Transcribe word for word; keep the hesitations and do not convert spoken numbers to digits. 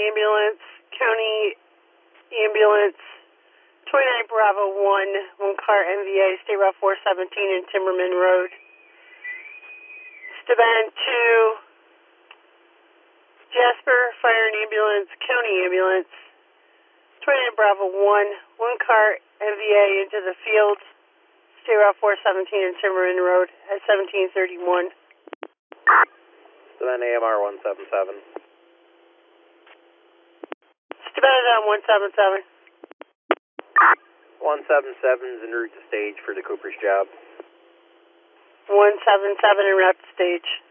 ambulance, county ambulance, twenty-nine Bravo one, one car M V A, State Route four seventeen in Timmerman Road. Staben two, Jasper Fire and Ambulance, county ambulance, twenty-nine Bravo one, one car M V A into the field, State Route four seventeen in Timmerman Road at seventeen thirty-one. Staben A M R one seven seven. Staben is on one seven seven. one seven seven is en route to stage for the Cooper's job. one seven seven en route to stage.